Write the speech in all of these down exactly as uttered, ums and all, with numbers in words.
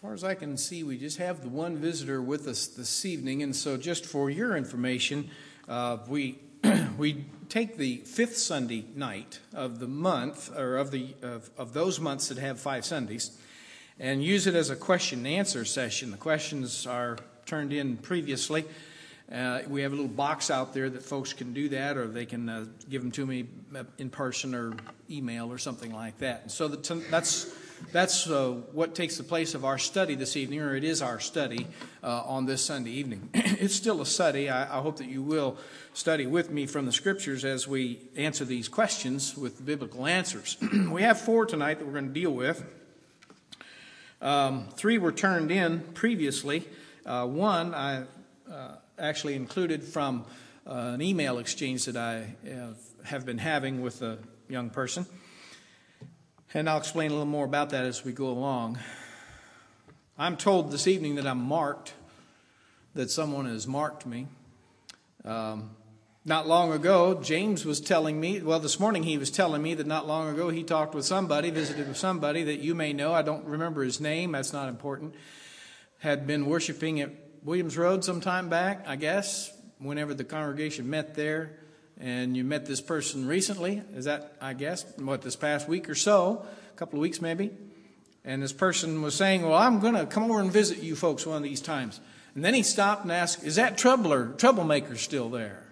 far as I can see, we just have the one visitor with us this evening, and so just for your information, uh, we we take the fifth Sunday night of the month, or of the of, of those months that have five Sundays, and use it as a question and answer session. The questions are turned in previously. Uh, we have a little box out there that folks can do that, or they can uh, give them to me in person or email or something like that. And so the, that's that's uh, what takes the place of our study this evening, or it is our study uh, on this Sunday evening. It's still a study. I, I hope that you will study with me from the Scriptures as we answer these questions with biblical answers. We have four tonight that we're going to deal with. Um, three were turned in previously. Uh, one I uh, actually included from uh, an email exchange that I uh, have been having with a young person. And I'll explain a little more about that as we go along. I'm told this evening that I'm marked, that someone has marked me. Um, not long ago, James was telling me, well, this morning he was telling me that not long ago he talked with somebody, visited with somebody that you may know. I don't remember his name. That's not important. Had been worshiping at Williams Road some time back, I guess, whenever the congregation met there. And you met this person recently, is that, I guess, what, this past week or so, a couple of weeks maybe? And this person was saying, well, I'm going to come over and visit you folks one of these times. And then he stopped and asked, is that troubler, troublemaker still there?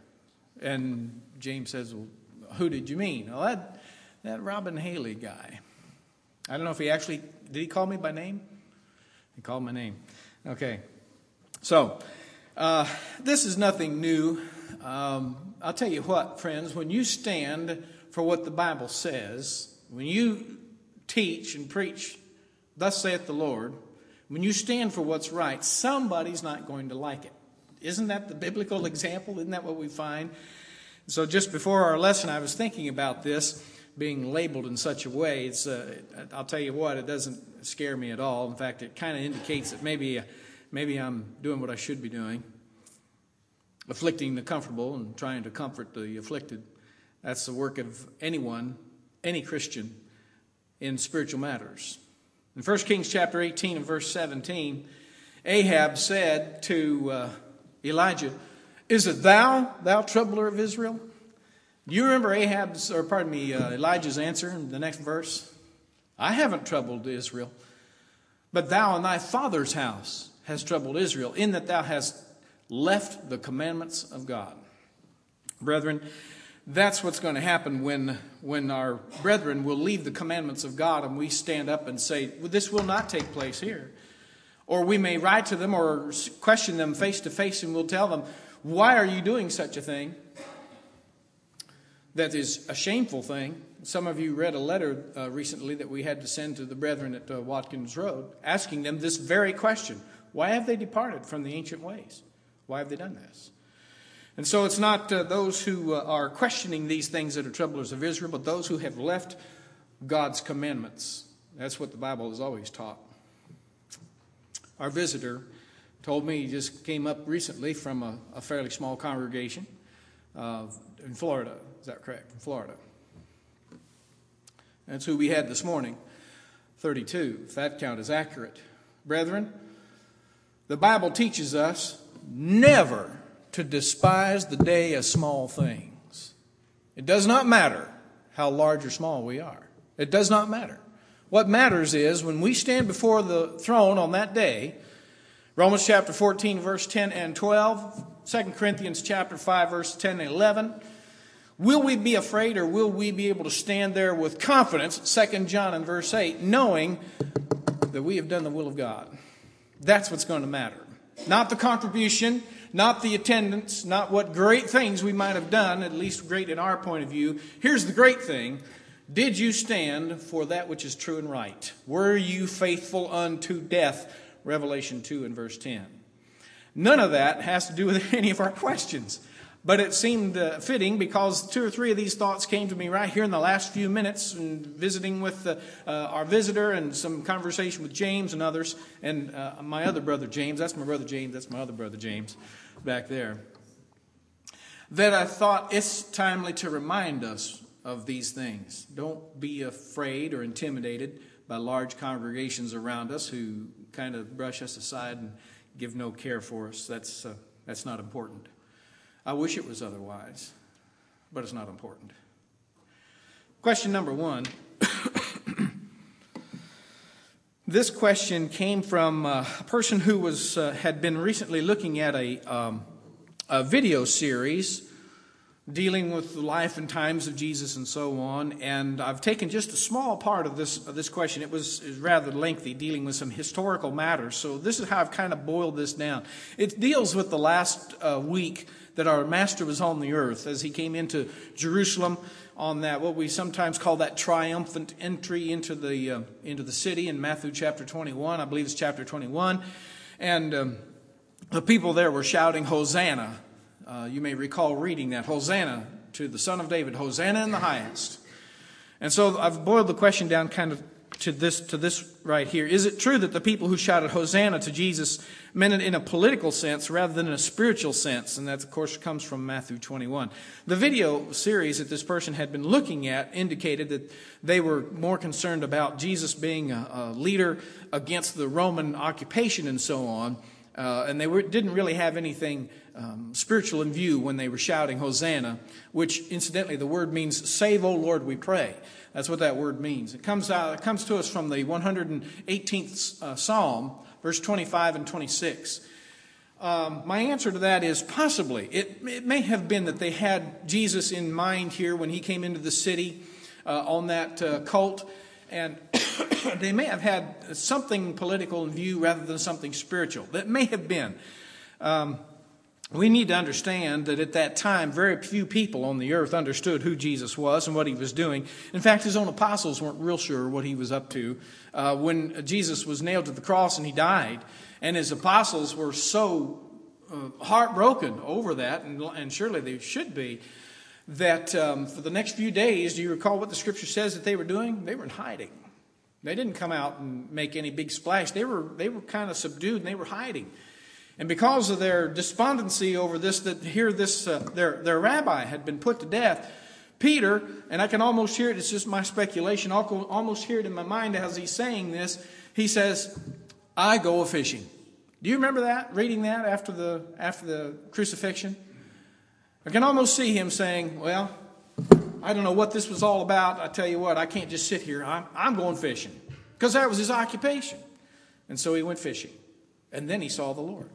And James says, well, who did you mean? Well, that, that Robin Haley guy. I don't know if he actually, did he call me by name? He called my name. Okay. So, uh, this is nothing new. Um, I'll tell you what, friends, when you stand for what the Bible says, when you teach and preach, thus saith the Lord, when you stand for what's right, somebody's not going to like it. Isn't that the biblical example? Isn't that what we find? So just before our lesson, I was thinking about this being labeled in such a way. It's, uh, I'll tell you what, it doesn't scare me at all. In fact, it kind of indicates that maybe, uh, maybe I'm doing what I should be doing. Afflicting the comfortable and trying to comfort the afflicted. That's the work of anyone, any Christian, in spiritual matters. In First Kings chapter eighteen and verse seventeen, Ahab said to uh, Elijah, is it thou, thou troubler of Israel? Do you remember Ahab's, or pardon me, uh, Elijah's answer in the next verse? I haven't troubled Israel, but thou and thy father's house hast troubled Israel, in that thou hast left the commandments of God. Brethren, that's what's going to happen when, when our brethren will leave the commandments of God and we stand up and say, well, this will not take place here. Or we may write to them or question them face to face and we'll tell them, why are you doing such a thing? That is a shameful thing. Some of you read a letter uh, recently that we had to send to the brethren at uh, Watkins Road, asking them this very question. Why have they departed from the ancient ways? Why have they done this? And so it's not uh, those who uh, are questioning these things that are troublers of Israel, but those who have left God's commandments. That's what the Bible has always taught. Our visitor told me he just came up recently from a, a fairly small congregation uh, in Florida. Is that correct? In Florida. That's who we had this morning, thirty-two, if that count is accurate. Brethren, the Bible teaches us never to despise the day of small things. It does not matter how large or small we are. It does not matter. What matters is when we stand before the throne on that day, Romans chapter fourteen, verse ten and twelve, Second Corinthians chapter five, verse ten and eleven, will we be afraid or will we be able to stand there with confidence, Second John and verse eight, knowing that we have done the will of God? That's what's going to matter. Not the contribution, not the attendance, not what great things we might have done, at least great in our point of view. Here's the great thing. Did you stand for that which is true and right? Were you faithful unto death? Revelation two and verse ten. None of that has to do with any of our questions. But it seemed uh, fitting because two or three of these thoughts came to me right here in the last few minutes and visiting with uh, uh, our visitor and some conversation with James and others. And uh, my other brother James, that's my brother James, that's my other brother James back there. That I thought it's timely to remind us of these things. Don't be afraid or intimidated by large congregations around us who kind of brush us aside and give no care for us. That's, uh, that's not important. I wish it was otherwise, but it's not important. Question number one. This question came from uh, a person who was uh, had been recently looking at a, um, a video series dealing with the life and times of Jesus and so on. And I've taken just a small part of this of this question. It was, it was rather lengthy, dealing with some historical matters. So this is how I've kind of boiled this down. It deals with the last uh, week that our Master was on the earth as he came into Jerusalem on that, what we sometimes call that triumphant entry into the uh, into the city in Matthew chapter twenty-one. I believe it's chapter twenty-one. And um, the people there were shouting, Hosanna. Uh, you may recall reading that. Hosanna to the Son of David. Hosanna in the highest. And so I've boiled the question down kind of to this to this right here. Is it true that the people who shouted Hosanna to Jesus meant it in a political sense rather than in a spiritual sense? And that, of course, comes from Matthew twenty-one. The video series that this person had been looking at indicated that they were more concerned about Jesus being a, a leader against the Roman occupation and so on. Uh, and they were, didn't really have anything um, spiritual in view when they were shouting Hosanna, which, incidentally, the word means save, O Lord, we pray. That's what that word means. It comes out. It comes to us from the one hundred eighteenth uh, Psalm, verse twenty-five and twenty-six. Um, my answer to that is possibly. It, it may have been that they had Jesus in mind here when he came into the city uh, on that uh, cult, and they may have had something political in view rather than something spiritual. That may have been. Um, we need to understand that at that time, very few people on the earth understood who Jesus was and what he was doing. In fact, his own apostles weren't real sure what he was up to uh, when Jesus was nailed to the cross and he died. And his apostles were so uh, heartbroken over that, and, and surely they should be, that um, for the next few days, do you recall what the scripture says that they were doing? They were in hiding. They didn't come out and make any big splash. They were they were kind of subdued and they were hiding. And because of their despondency over this, that here this uh, their their rabbi had been put to death, Peter, and I can almost hear it. It's just my speculation. I'll almost hear it in my mind as he's saying this. He says, "I go a fishing." Do you remember that? Reading that after the after the crucifixion, I can almost see him saying, "Well, I don't know what this was all about. I tell you what, I can't just sit here. I'm, I'm going fishing." Because that was his occupation. And so he went fishing. And then he saw the Lord.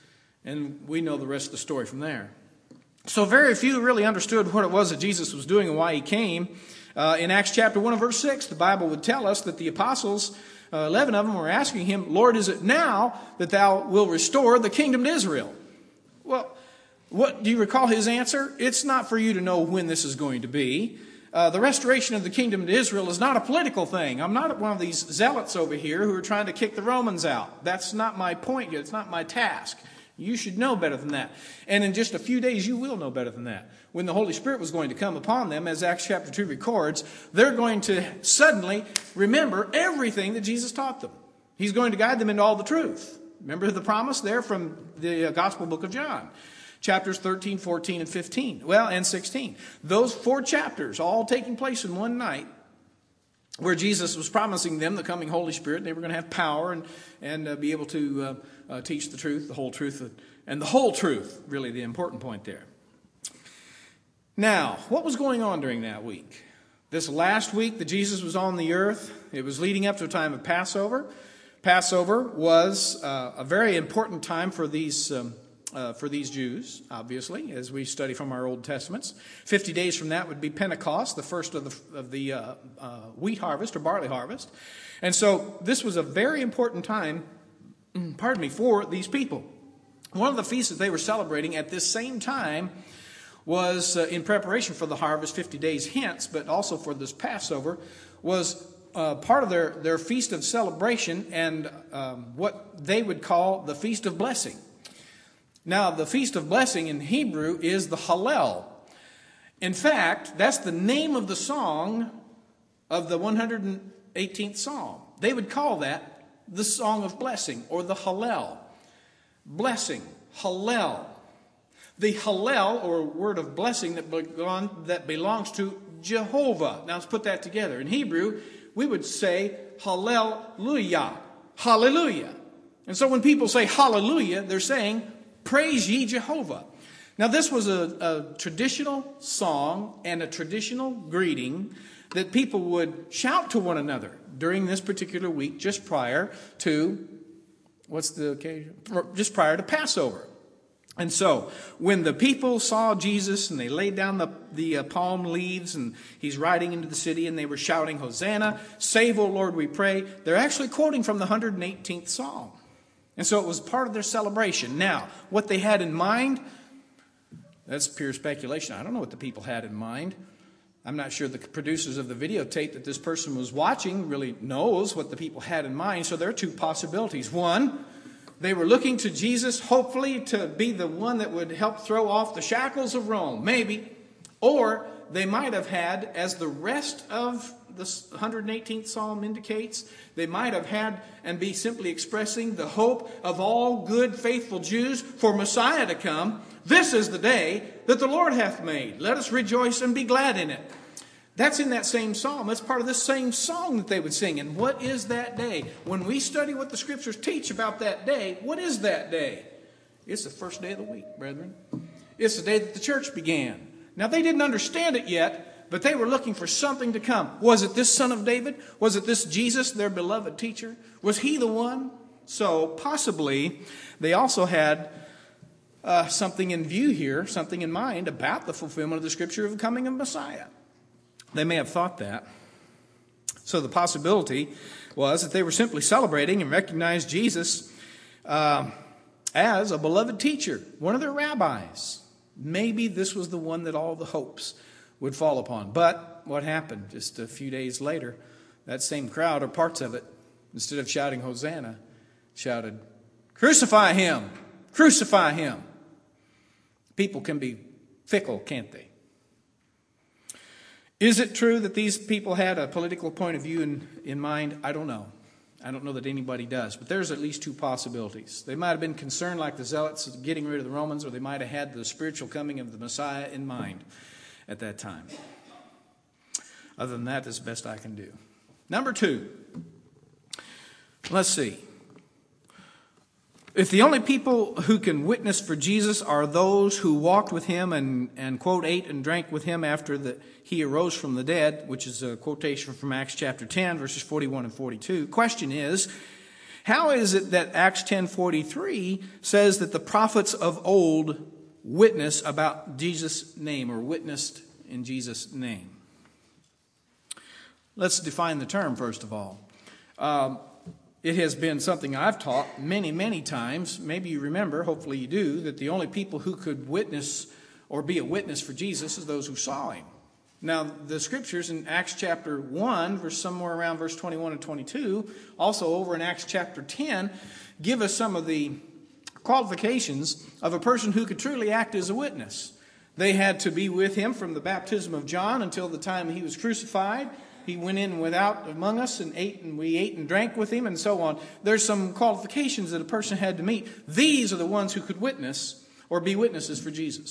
And we know the rest of the story from there. So very few really understood what it was that Jesus was doing and why he came. Uh, in Acts chapter one and verse six, the Bible would tell us that the apostles, uh, eleven of them, were asking him, "Lord, is it now that thou wilt restore the kingdom to Israel?" Well, what do you recall his answer? It's not for you to know when this is going to be. Uh, the restoration of the kingdom to Israel is not a political thing. I'm not one of these zealots over here who are trying to kick the Romans out. That's not my point yet. It's not my task. You should know better than that. And in just a few days, you will know better than that. When the Holy Spirit was going to come upon them, as Acts chapter two records, they're going to suddenly remember everything that Jesus taught them. He's going to guide them into all the truth. Remember the promise there from the Gospel book of John. Chapters thirteen, fourteen, and fifteen. Well, and sixteen. Those four chapters all taking place in one night, where Jesus was promising them the coming Holy Spirit. They were going to have power and, and uh, be able to uh, uh, teach the truth, the whole truth, and the whole truth, really the important point there. Now, what was going on during that week? This last week that Jesus was on the earth, it was leading up to a time of Passover. Passover was uh, a very important time for these um, uh, for these Jews, obviously, as we study from our Old Testaments. Fifty days from that would be Pentecost, the first of the of the uh, uh, wheat harvest or barley harvest, and so this was a very important time. Pardon me, for these people. One of the feasts that they were celebrating at this same time was uh, in preparation for the harvest fifty days hence, but also for this Passover, was uh, part of their, their feast of celebration and um, what they would call the Feast of Blessing. Now, the Feast of Blessing in Hebrew is the Hallel. In fact, that's the name of the song of the one hundred eighteenth Psalm. They would call that the Song of Blessing or the Hallel. Blessing, Hallel. The Hallel, or word of blessing that, belong, that belongs to Jehovah. Now let's put that together. In Hebrew, we would say Hallelujah. Hallelujah. And so when people say hallelujah, they're saying, praise ye Jehovah. Now this was a, a traditional song and a traditional greeting that people would shout to one another during this particular week just prior to, what's the occasion? Just prior to Passover. And so when the people saw Jesus and they laid down the, the uh, palm leaves and he's riding into the city and they were shouting, Hosanna, save, O Lord, we pray. They're actually quoting from the one hundred eighteenth Psalm. And so it was part of their celebration. Now, what they had in mind, that's pure speculation. I don't know what the people had in mind. I'm not sure the producers of the videotape that this person was watching really knows what the people had in mind. So there are two possibilities. One, they were looking to Jesus, hopefully, to be the one that would help throw off the shackles of Rome. Maybe. Or they might have had, as the rest of the one hundred eighteenth Psalm indicates, they might have had and be simply expressing the hope of all good, faithful Jews for Messiah to come. This is the day that the Lord hath made. Let us rejoice and be glad in it. That's in that same psalm. That's part of this same song that they would sing. And what is that day? When we study what the Scriptures teach about that day, what is that day? It's the first day of the week, brethren. It's the day that the church began. Now, they didn't understand it yet, but they were looking for something to come. Was it this Son of David? Was it this Jesus, their beloved teacher? Was he the one? So, possibly, they also had uh, something in view here, something in mind about the fulfillment of the Scripture of the coming of Messiah. They may have thought that. So the possibility was that they were simply celebrating and recognized Jesus uh, as a beloved teacher, one of their rabbis. Maybe this was the one that all the hopes would fall upon. But what happened? Just a few days later, that same crowd, or parts of it, instead of shouting Hosanna, shouted, crucify him! Crucify him! People can be fickle, can't they? Is it true that these people had a political point of view in, in mind? I don't know. I don't know that anybody does. But there's at least two possibilities. They might have been concerned, like the Zealots, of getting rid of the Romans, or they might have had the spiritual coming of the Messiah in mind at that time. Other than that, that's the best I can do. Number two. Let's see. If the only people who can witness for Jesus are those who walked with him and, and quote, ate and drank with him after the, he arose from the dead, which is a quotation from Acts chapter ten, verses forty-one and forty-two. Question is, how is it that Acts ten forty-three says that the prophets of old witness about Jesus' name, or witnessed in Jesus' name? Let's define the term, first of all. Um, It has been something I've taught many, many times. Maybe you remember, hopefully you do, that the only people who could witness or be a witness for Jesus is those who saw him. Now, the Scriptures in Acts chapter one, verse somewhere around verse twenty-one and twenty-two, also over in Acts chapter ten, give us some of the qualifications of a person who could truly act as a witness. They had to be with him from the baptism of John until the time he was crucified. He went in without among us and ate, and we ate and drank with him, and so on. There's some qualifications that a person had to meet. These are the ones who could witness or be witnesses for Jesus.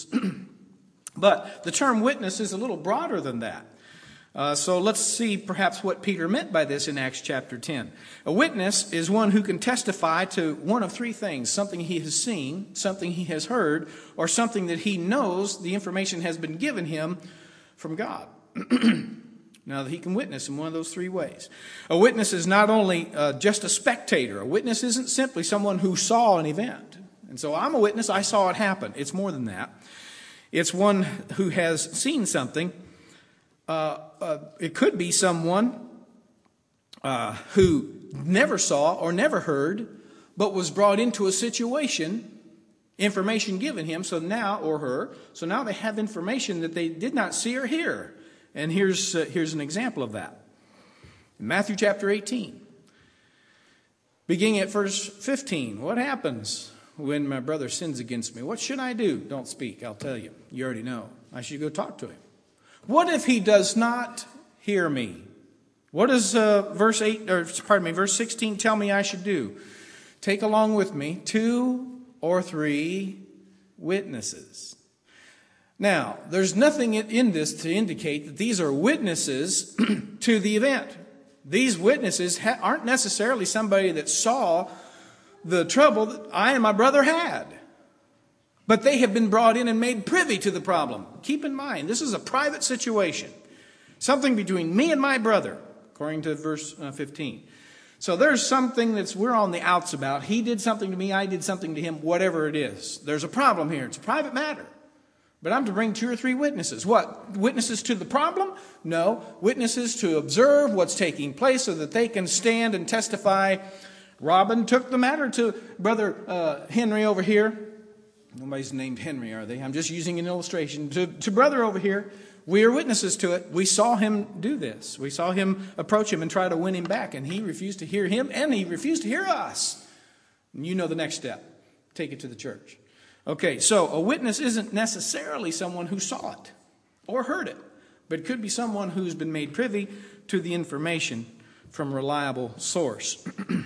But the term witness is a little broader than that. Uh, so let's see perhaps what Peter meant by this in Acts chapter ten. A witness is one who can testify to one of three things: something he has seen, something he has heard, or something that he knows the information has been given him from God. Now, that he can witness in one of those three ways. A witness is not only uh, just a spectator. A witness isn't simply someone who saw an event. And so I'm a witness, I saw it happen. It's more than that. It's one who has seen something. Uh, uh, it could be someone uh, who never saw or never heard, but was brought into a situation, information given him, so now, or her, so now they have information that they did not see or hear. And here's, uh, here's an example of that. In Matthew chapter eighteen, beginning at verse fifteen, what happens when my brother sins against me? What should I do? Don't speak, I'll tell you. You already know. I should go talk to him. What if he does not hear me? What does uh, verse eight, or pardon me, verse sixteen tell me I should do? Take along with me two or three witnesses. Now, there's nothing in this to indicate that these are witnesses to the event. These witnesses ha- aren't necessarily somebody that saw the trouble that I and my brother had. But they have been brought in and made privy to the problem. Keep in mind, this is a private situation. Something between me and my brother, according to verse fifteen. So there's something that's we're on the outs about. He did something to me, I did something to him, whatever it is. There's a problem here. It's a private matter. But I'm to bring two or three witnesses. What? Witnesses to the problem? No. Witnesses to observe what's taking place so that they can stand and testify. Robin took the matter to Brother uh, Henry over here. Nobody's named Henry, are they? I'm just using an illustration. To, to brother over here, we are witnesses to it. We saw him do this. We saw him approach him and try to win him back. And he refused to hear him and he refused to hear us. And you know the next step. Take it to the church. Okay, so a witness isn't necessarily someone who saw it or heard it. But it could be someone who's been made privy to the information from a reliable source.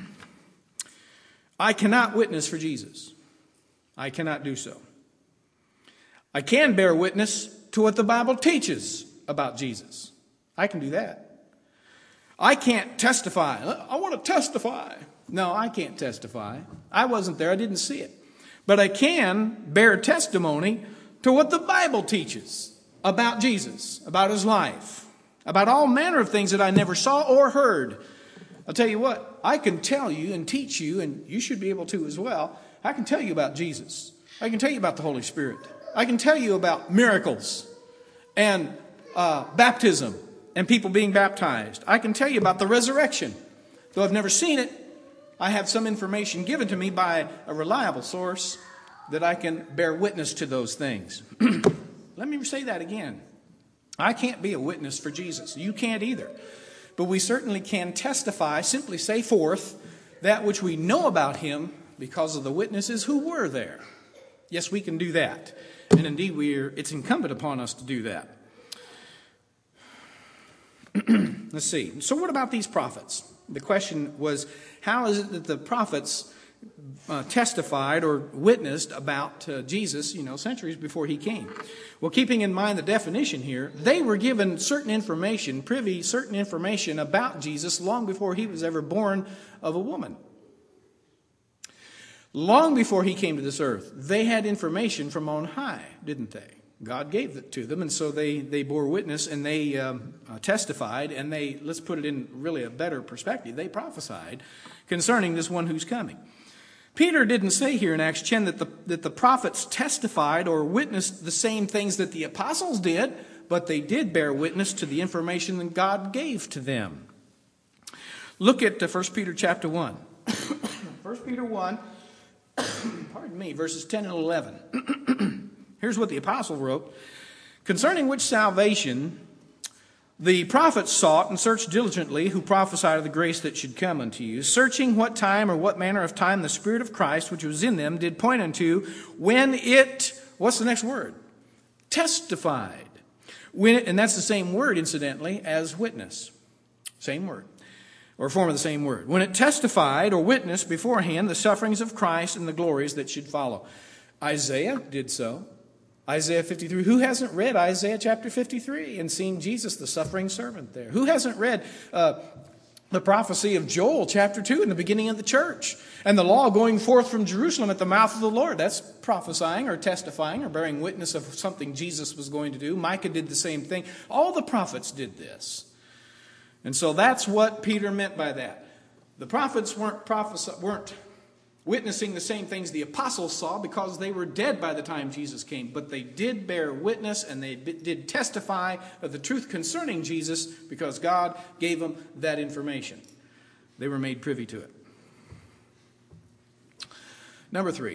I cannot witness for Jesus. I cannot do so. I can bear witness to what the Bible teaches about Jesus. I can do that. I can't testify. I want to testify. No, I can't testify. I wasn't there. I didn't see it. But I can bear testimony to what the Bible teaches about Jesus, about his life, about all manner of things that I never saw or heard. I'll tell you what, I can tell you and teach you, and you should be able to as well. I can tell you about Jesus. I can tell you about the Holy Spirit. I can tell you about miracles and uh, baptism and people being baptized. I can tell you about the resurrection. Though I've never seen it, I have some information given to me by a reliable source that I can bear witness to those things. Let me say that again. I can't be a witness for Jesus. You can't either. But we certainly can testify, simply say forth that which we know about him because of the witnesses who were there. Yes, we can do that. And indeed, we're, it's incumbent upon us to do that. Let's see. So what about these prophets? The question was, how is it that the prophets uh, testified or witnessed about uh, Jesus, you know, centuries before he came? Well, keeping in mind the definition here, they were given certain information, privy certain information about Jesus long before he was ever born of a woman. Long before he came to this earth, they had information from on high, didn't they? God gave it to them, and so they, they bore witness, and they um, uh, testified, and they, let's put it in really a better perspective, they prophesied concerning this one who's coming. Peter didn't say here in Acts ten that the, that the prophets testified or witnessed the same things that the apostles did, but they did bear witness to the information that God gave to them. Look at uh, First Peter chapter one. First Peter one, pardon me, verses ten and eleven. Here's what the apostle wrote. Concerning which salvation the prophets sought and searched diligently, who prophesied of the grace that should come unto you, searching what time or what manner of time the Spirit of Christ, which was in them, did point unto, when it, what's the next word? Testified. When it, and that's the same word, incidentally, as witness. Same word. Or form of the same word. When it testified or witnessed beforehand the sufferings of Christ and the glories that should follow. Isaiah did so. Isaiah fifty-three. Who hasn't read Isaiah chapter fifty-three and seen Jesus, the suffering servant there? Who hasn't read uh, the prophecy of Joel chapter two in the beginning of the church? And the law going forth from Jerusalem at the mouth of the Lord. That's prophesying or testifying or bearing witness of something Jesus was going to do. Micah did the same thing. All the prophets did this. And so that's what Peter meant by that. The prophets weren't prophes- weren't witnessing the same things the apostles saw because they were dead by the time Jesus came. But they did bear witness and they did testify of the truth concerning Jesus because God gave them that information. They were made privy to it. Number three.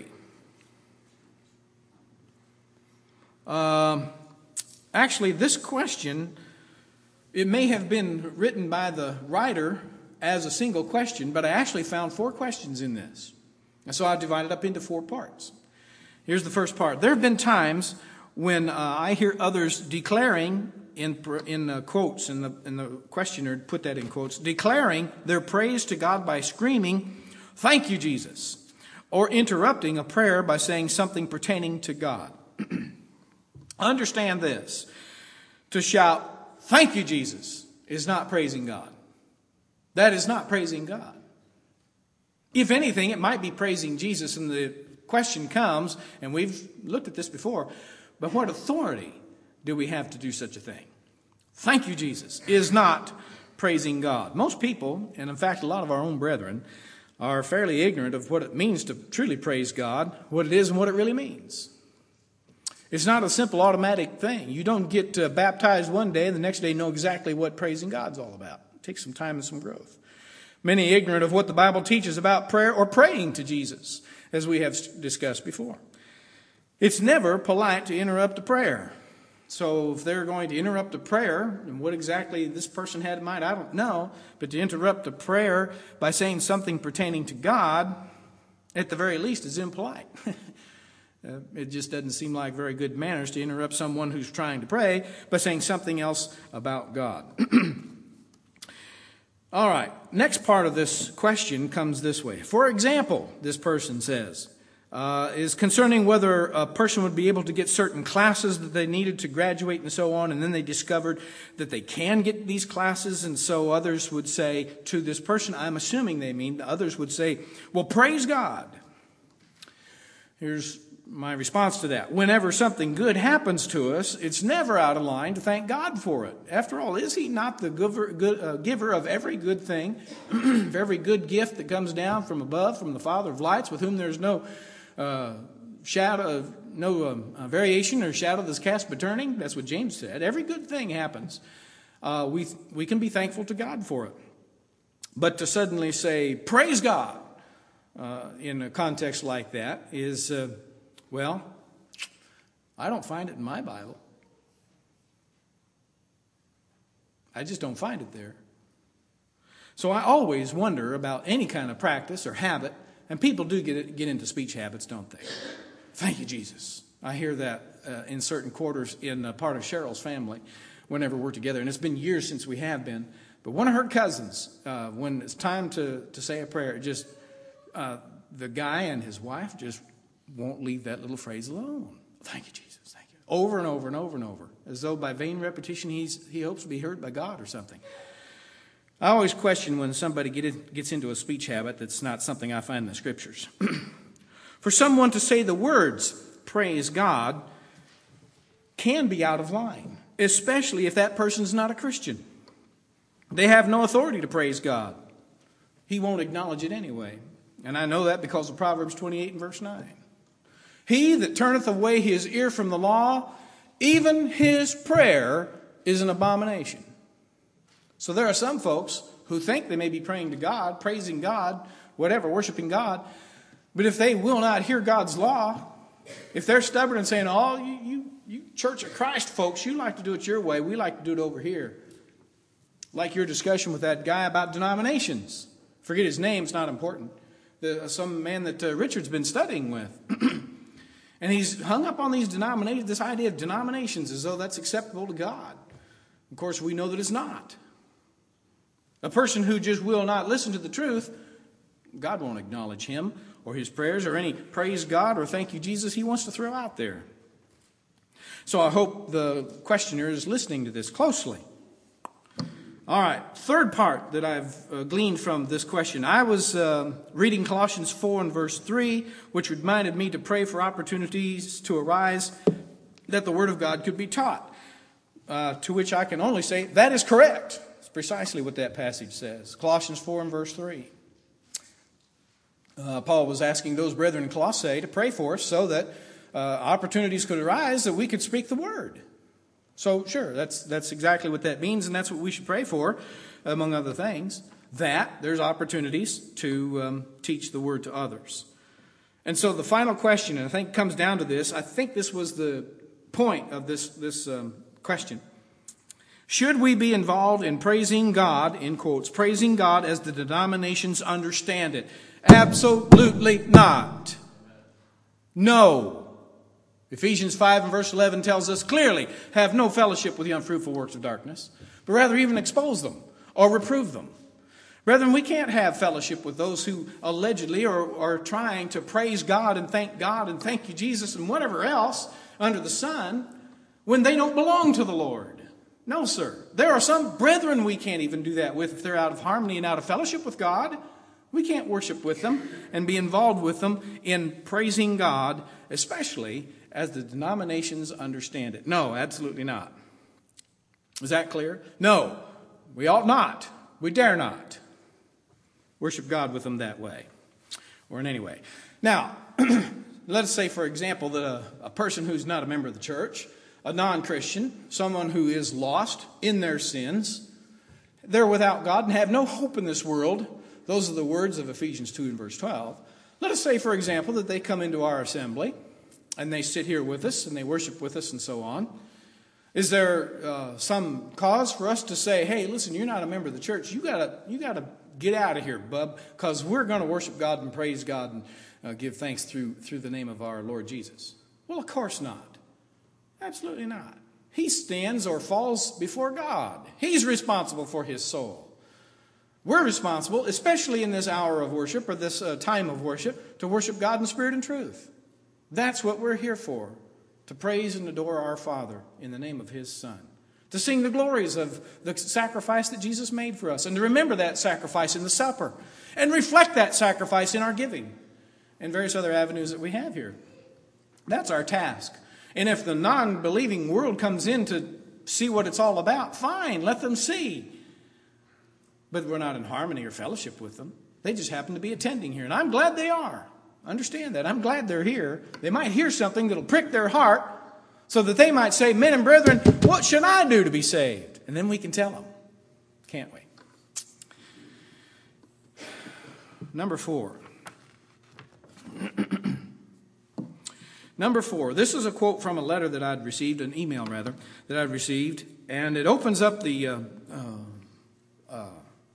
Um, actually, this question, it may have been written by the writer as a single question, but I actually found four questions in this. And so I've divided it up into four parts. Here's the first part. There have been times when uh, I hear others declaring, in in uh, quotes, and the, and the questioner put that in quotes, declaring their praise to God by screaming, "Thank you, Jesus," or interrupting a prayer by saying something pertaining to God. Understand this. To shout, "Thank you, Jesus," is not praising God. That is not praising God. If anything, it might be praising Jesus. And the question comes, and we've looked at this before, but what authority do we have to do such a thing? Thank you, Jesus, is not praising God. Most people, and in fact a lot of our own brethren, are fairly ignorant of what it means to truly praise God, what it is and what it really means. It's not a simple automatic thing. You don't get uh, baptized one day and the next day know exactly what praising God's all about. It takes some time and some growth. Many ignorant of what the Bible teaches about prayer or praying to Jesus, as we have discussed before. It's never polite to interrupt a prayer. So if they're going to interrupt a prayer, and what exactly this person had in mind, I don't know, but to interrupt a prayer by saying something pertaining to God, at the very least, is impolite. uh, it just doesn't seem like very good manners to interrupt someone who's trying to pray by saying something else about God. All right, next part of this question comes this way. For example, this person says, Uh, is concerning whether a person would be able to get certain classes that they needed to graduate and so on, and then they discovered that they can get these classes, and so others would say to this person, I'm assuming they mean, others would say, well, praise God. Here's my response to that. Whenever something good happens to us, it's never out of line to thank God for it. After all, is he not the giver, good, uh, giver of every good thing, of every good gift that comes down from above, from the Father of lights, with whom there's no Uh, shadow, no um, uh, variation or shadow that's cast by turning? That's what James said. Every good thing happens. Uh, we we can be thankful to God for it. But to suddenly say, praise God, uh, in a context like that is, uh, well, I don't find it in my Bible. I just don't find it there. So I always wonder about any kind of practice or habit. And people do get get into speech habits, don't they? Thank you, Jesus. I hear that uh, in certain quarters in a part of Cheryl's family whenever we're together. And it's been years since we have been. But one of her cousins, uh, when it's time to, to say a prayer, just uh, the guy and his wife just won't leave that little phrase alone. Thank you, Jesus. Thank you. Over and over and over and over. As though by vain repetition he's, he hopes to be heard by God or something. I always question when somebody get in, gets into a speech habit that's not something I find in the Scriptures. For someone to say the words, praise God, can be out of line, especially if that person's not a Christian. They have no authority to praise God. He won't acknowledge it anyway. And I know that because of Proverbs twenty-eight and verse nine. He that turneth away his ear from the law, even his prayer is an abomination. So there are some folks who think they may be praying to God, praising God, whatever, worshiping God. But if they will not hear God's law, if they're stubborn and saying, oh, you, you, you Church of Christ folks, you like to do it your way, we like to do it over here. Like your discussion with that guy about denominations. Forget his name, it's not important. The, some man that uh, Richard's been studying with. And he's hung up on these denominations, this idea of denominations as though that's acceptable to God. Of course, we know that it's not. A person who just will not listen to the truth, God won't acknowledge him or his prayers or any praise God or thank you, Jesus he wants to throw out there. So I hope the questioner is listening to this closely. All right, third part that I've uh, gleaned from this question. I was uh, reading Colossians four and verse three, which reminded me to pray for opportunities to arise that the Word of God could be taught. Uh, to which I can only say, that is correct. Precisely what that passage says. Colossians four and verse three. Uh, Paul was asking those brethren in Colossae to pray for us so that uh, opportunities could arise that we could speak the word. So sure, that's that's exactly what that means, and that's what we should pray for, among other things, that there's opportunities to um, teach the word to others. And so the final question, and I think comes down to this, I think this was the point of this, this um, question. Should we be involved in praising God, in quotes, praising God as the denominations understand it? Absolutely not. No. Ephesians five and verse eleven tells us clearly, have no fellowship with the unfruitful works of darkness, but rather even expose them or reprove them. Brethren, we can't have fellowship with those who allegedly are, are trying to praise God and thank God and thank you, Jesus, and whatever else under the sun when they don't belong to the Lord. No, sir. There are some brethren we can't even do that with if they're out of harmony and out of fellowship with God. We can't worship with them and be involved with them in praising God, especially as the denominations understand it. No, absolutely not. Is that clear? No, we ought not. We dare not worship God with them that way or in any way. Now, let us say, for example, that a, a person who's not a member of the church, a non-Christian, someone who is lost in their sins, they're without God and have no hope in this world. Those are the words of Ephesians two and verse twelve. Let us say, for example, that they come into our assembly and they sit here with us and they worship with us and so on. Is there uh, some cause for us to say, hey, listen, you're not a member of the church. You gotta, you gotta get out of here, bub, because we're going to worship God and praise God and uh, give thanks through through the name of our Lord Jesus? Well, of course not. Absolutely not. He stands or falls before God. He's responsible for his soul. We're responsible, especially in this hour of worship or this uh, time of worship, to worship God in spirit and truth. That's what we're here for, to praise and adore our Father in the name of his Son, to sing the glories of the sacrifice that Jesus made for us, and to remember that sacrifice in the supper, and reflect that sacrifice in our giving and various other avenues that we have here. That's our task. And if the non-believing world comes in to see what it's all about, fine, let them see. But we're not in harmony or fellowship with them. They just happen to be attending here. And I'm glad they are. Understand that. I'm glad they're here. They might hear something that'll prick their heart so that they might say, men and brethren, what should I do to be saved? And then we can tell them. Can't we? Number four. Number four. This is a quote from a letter that I'd received, an email rather, that I'd received. And it opens up the... Uh, uh, uh,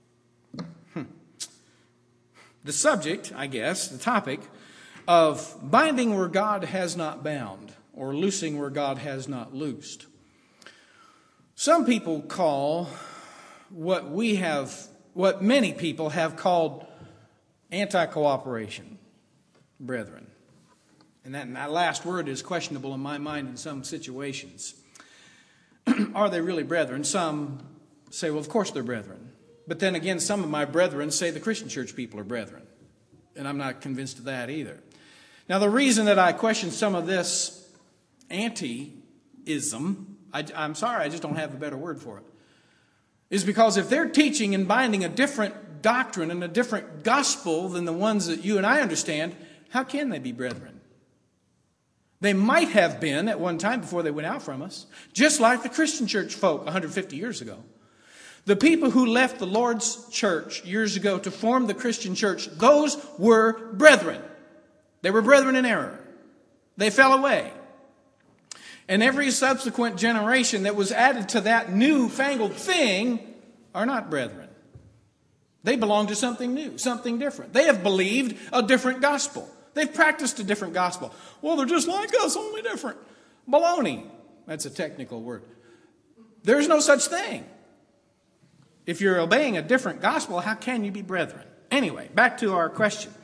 The subject, I guess, the topic of binding where God has not bound or loosing where God has not loosed. Some people call what we have, what many people have called anti-cooperation, brethren. And that, and that last word is questionable in my mind in some situations. Are they really brethren? Some say, well, of course they're brethren. But then again, some of my brethren say the Christian church people are brethren. And I'm not convinced of that either. Now, the reason that I question some of this anti-ism, I, I'm sorry, I just don't have a better word for it, is because if they're teaching and binding a different doctrine and a different gospel than the ones that you and I understand, how can they be brethren? They might have been at one time before they went out from us, just like the Christian church folk one hundred fifty years ago. The people who left the Lord's church years ago to form the Christian church, those were brethren. They were brethren in error. They fell away. And every subsequent generation that was added to that newfangled thing are not brethren. They belong to something new, something different. They have believed a different gospel. They've practiced a different gospel. Well, they're just like us, only different. Baloney. That's a technical word. There's no such thing. If you're obeying a different gospel, how can you be brethren? Anyway, back to our question.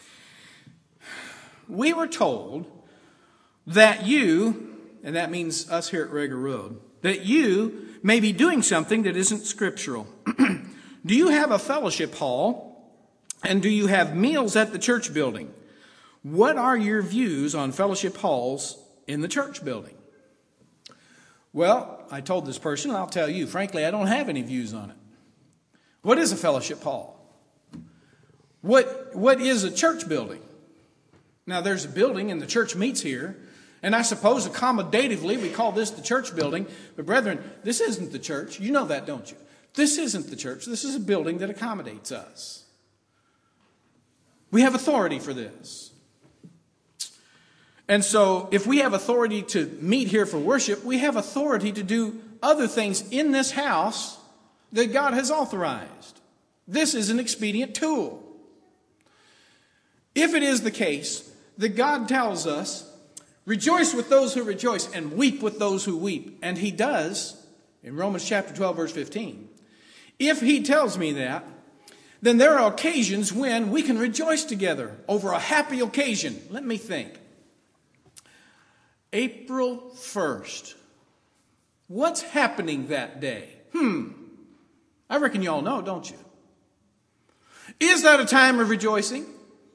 We were told that you, and that means us here at Rager Road, that you may be doing something that isn't scriptural. Do you have a fellowship hall? And do you have meals at the church building? What are your views on fellowship halls in the church building? Well, I told this person, and I'll tell you, frankly, I don't have any views on it. What is a fellowship hall? What, what is a church building? Now, there's a building and the church meets here. And I suppose accommodatively we call this the church building. But brethren, this isn't the church. You know that, don't you? This isn't the church. This is a building that accommodates us. We have authority for this. And so if we have authority to meet here for worship, we have authority to do other things in this house that God has authorized. This is an expedient tool. If it is the case that God tells us, rejoice with those who rejoice and weep with those who weep, and he does in Romans chapter twelve, verse fifteen, if he tells me that, then there are occasions when we can rejoice together over a happy occasion. Let me think. April first. What's happening that day? Hmm. I reckon you all know, don't you? Is that a time of rejoicing?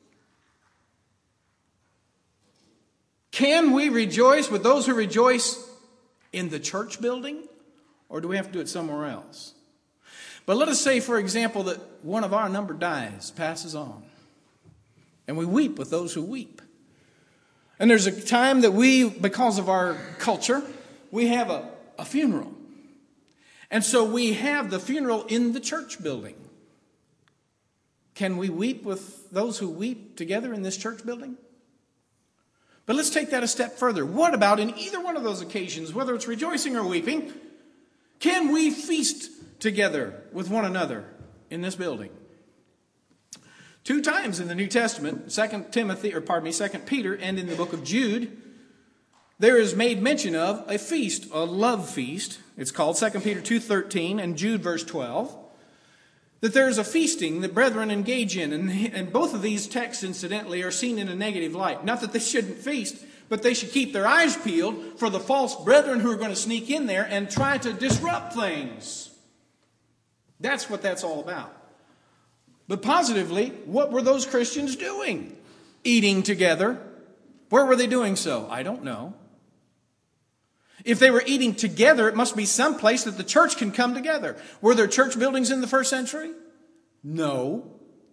Can we rejoice with those who rejoice in the church building? Or do we have to do it somewhere else? But let us say, for example, that one of our number dies, passes on. And we weep with those who weep. And there's a time that we, because of our culture, we have a, a funeral. And so we have the funeral in the church building. Can we weep with those who weep together in this church building? But let's take that a step further. What about in either one of those occasions, whether it's rejoicing or weeping, can we feast together with one another in this building? Two times in the New Testament, Second Timothy, or pardon me, Second Peter, and in the book of Jude, there is made mention of a feast, a love feast. It's called Second Peter two thirteen and Jude verse twelve. That there is a feasting that brethren engage in. And, and both of these texts, incidentally, are seen in a negative light. Not that they shouldn't feast, but they should keep their eyes peeled for the false brethren who are going to sneak in there and try to disrupt things. That's what that's all about. But positively, what were those Christians doing? Eating together. Where were they doing so? I don't know. If they were eating together, it must be someplace that the church can come together. Were there church buildings in the first century? No.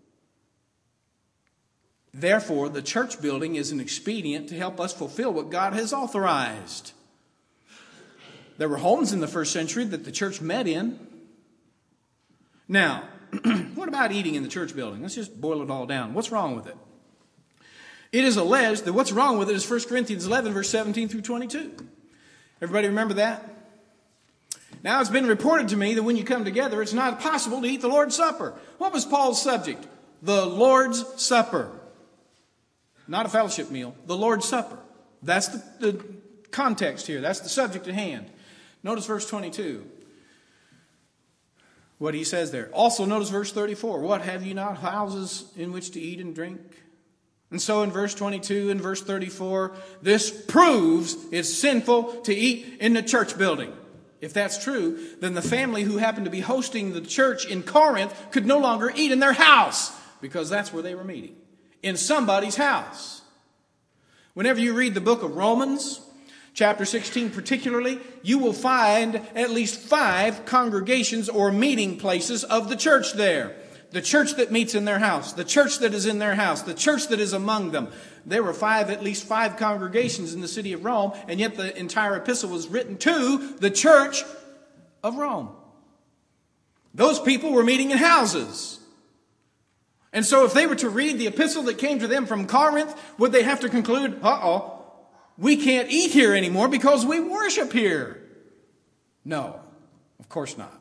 Therefore, the church building is an expedient to help us fulfill what God has authorized. There were homes in the first century that the church met in. Now, what about eating in the church building? Let's just boil it all down. What's wrong with it? It is alleged that what's wrong with it is First Corinthians eleven, verse seventeen through twenty-two. Everybody remember that? Now, it's been reported to me that when you come together, it's not possible to eat the Lord's Supper. What was Paul's subject? The Lord's Supper. Not a fellowship meal. The Lord's Supper. That's the, the context here. That's the subject at hand. Notice verse twenty-two. What he says there. Also notice verse thirty-four. What, have you not houses in which to eat and drink? And so in verse twenty-two and verse thirty-four, this proves it's sinful to eat in the church building. If that's true, then the family who happened to be hosting the church in Corinth could no longer eat in their house, because that's where they were meeting. In somebody's house. Whenever you read the book of Romans, chapter sixteen particularly, you will find at least five congregations or meeting places of the church there. The church that meets in their house, the church that is in their house, the church that is among them. There were five, at least five congregations in the city of Rome, and yet the entire epistle was written to the church of Rome. Those people were meeting in houses. And so if they were to read the epistle that came to them from Corinth, would they have to conclude, uh-oh, we can't eat here anymore because we worship here? No, of course not.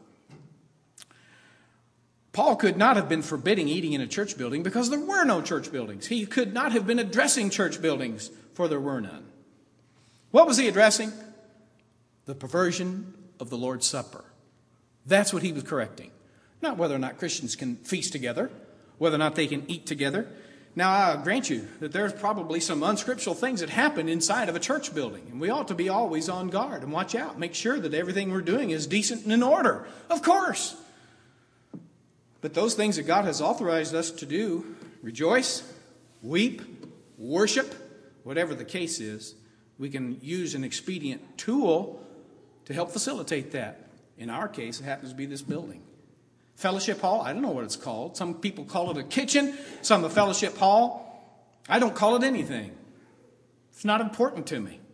Paul could not have been forbidding eating in a church building because there were no church buildings. He could not have been addressing church buildings, for there were none. What was he addressing? The perversion of the Lord's Supper. That's what he was correcting. Not whether or not Christians can feast together, whether or not they can eat together. Now, I'll grant you that there's probably some unscriptural things that happen inside of a church building. And we ought to be always on guard and watch out. Make sure that everything we're doing is decent and in order. Of course. But those things that God has authorized us to do, rejoice, weep, worship, whatever the case is, we can use an expedient tool to help facilitate that. In our case, it happens to be this building. Fellowship hall, I don't know what it's called. Some people call it a kitchen, some a fellowship hall. I don't call it anything. It's not important to me.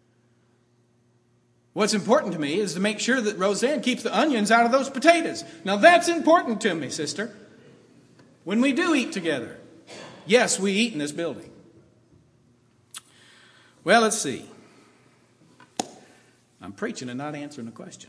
What's important to me is to make sure that Roseanne keeps the onions out of those potatoes. Now that's important to me, sister. When we do eat together, yes, we eat in this building. Well, let's see. I'm preaching and not answering the question.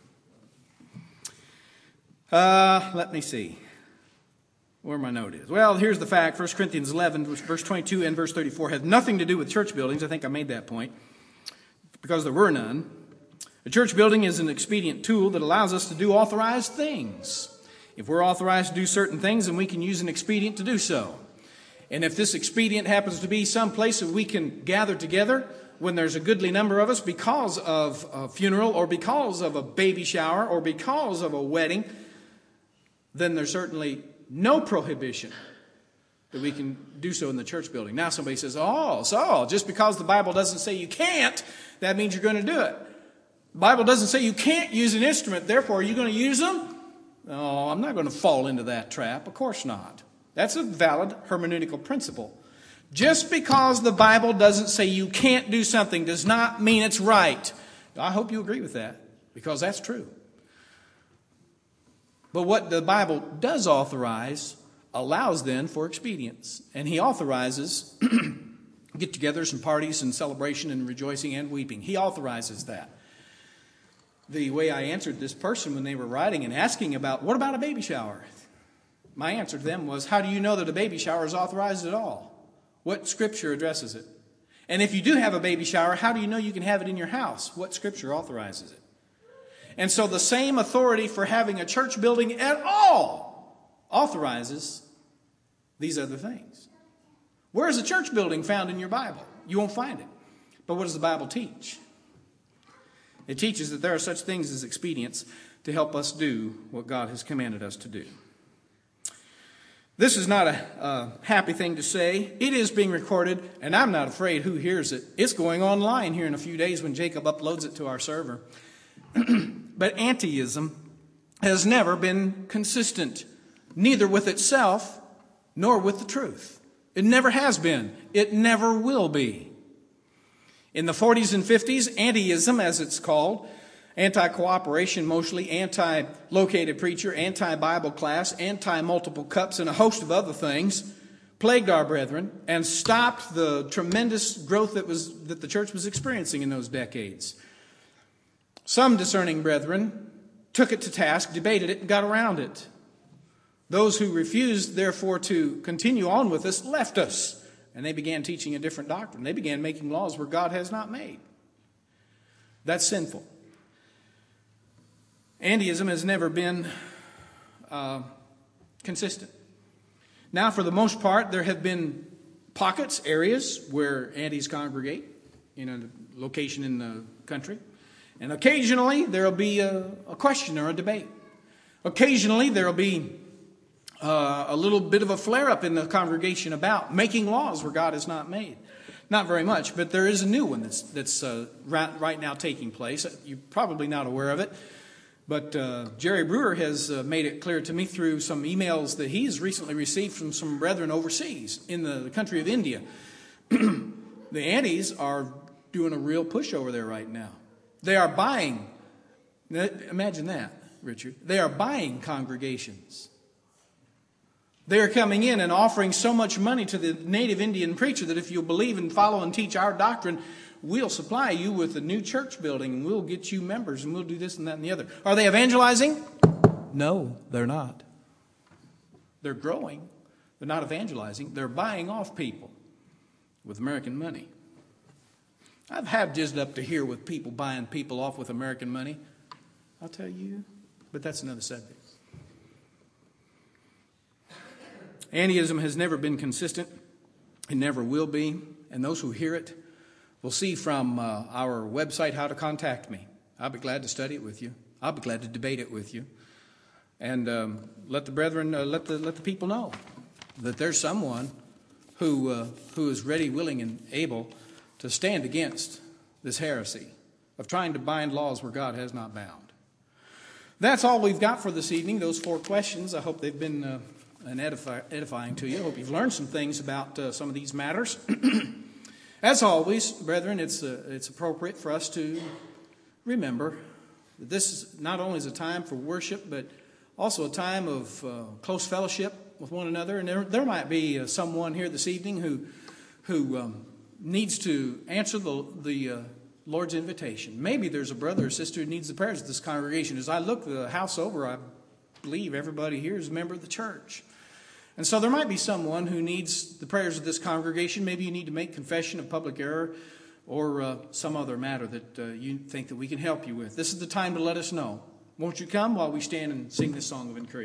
Uh, let me see where my note is. Well, here's the fact. First Corinthians eleven, verse twenty-two and verse thirty-four has nothing to do with church buildings. I think I made that point because there were none. A church building is an expedient tool that allows us to do authorized things. If we're authorized to do certain things, then we can use an expedient to do so. And if this expedient happens to be some place that we can gather together when there's a goodly number of us because of a funeral or because of a baby shower or because of a wedding, then there certainly no prohibition that we can do so in the church building. Now somebody says, oh, so just because the Bible doesn't say you can't, that means you're going to do it. The Bible doesn't say you can't use an instrument, therefore are you going to use them? No, I'm not going to fall into that trap. Of course not. That's a valid hermeneutical principle. Just because the Bible doesn't say you can't do something does not mean it's right. I hope you agree with that, because that's true. But what the Bible does authorize allows then for expedience. And he authorizes get-togethers and parties and celebration and rejoicing and weeping. He authorizes that. The way I answered this person when they were writing and asking about, what about a baby shower? My answer to them was, how do you know that a baby shower is authorized at all? What scripture addresses it? And if you do have a baby shower, how do you know you can have it in your house? What scripture authorizes it? And so the same authority for having a church building at all authorizes these other things. Where is a church building found in your Bible? You won't find it. But what does the Bible teach? It teaches that there are such things as expedients to help us do what God has commanded us to do. This is not a, a happy thing to say. It is being recorded, and I'm not afraid who hears it. It's going online here in a few days when Jacob uploads it to our server. But antiism has never been consistent, neither with itself nor with the truth. It never has been. It never will be. In the forties and fifties, antiism, as it's called, anti-cooperation mostly, anti-located preacher, anti-Bible class, anti-multiple cups, and a host of other things, plagued our brethren and stopped the tremendous growth that was that the church was experiencing in those decades. Some discerning brethren took it to task, debated it, and got around it. Those who refused, therefore, to continue on with us left us, and they began teaching a different doctrine. They began making laws where God has not made. That's sinful. Antiism has never been uh, consistent. Now, for the most part, there have been pockets, areas where antis congregate in a location in the country. And occasionally there will be a, a question or a debate. Occasionally there will be uh, a little bit of a flare-up in the congregation about making laws where God has not made. Not very much, but there is a new one that's, that's uh, right, right now taking place. You're probably not aware of it. But uh, Jerry Brewer has uh, made it clear to me through some emails that he's recently received from some brethren overseas in the, the country of India. The antis are doing a real push over there right now. They are buying, imagine that, Richard. They are buying congregations. They are coming in and offering so much money to the native Indian preacher that if you'll believe and follow and teach our doctrine, we'll supply you with a new church building and we'll get you members and we'll do this and that and the other. Are they evangelizing? No, they're not. They're growing. They're not evangelizing. They're buying off people with American money. I've had just up to here with people buying people off with American money. I'll tell you, but that's another subject. Antiism has never been consistent. It never will be. And those who hear it will see from uh, our website how to contact me. I'll be glad to study it with you. I'll be glad to debate it with you. And um, let the brethren, uh, let the let the people know that there's someone who uh, who is ready, willing, and able to stand against this heresy of trying to bind laws where God has not bound. That's all we've got for this evening, those four questions. I hope they've been uh, an edify- edifying to you. I hope you've learned some things about uh, some of these matters. As always, brethren, it's uh, it's appropriate for us to remember that this is not only is a time for worship, but also a time of uh, close fellowship with one another. And there, there might be uh, someone here this evening who who um, needs to answer the the uh, Lord's invitation. Maybe there's a brother or sister who needs the prayers of this congregation. As I look the house over, I believe everybody here is a member of the church. And so there might be someone who needs the prayers of this congregation. Maybe you need to make confession of public error or uh, some other matter that uh, you think that we can help you with. This is the time to let us know. Won't you come while we stand and sing this song of encouragement?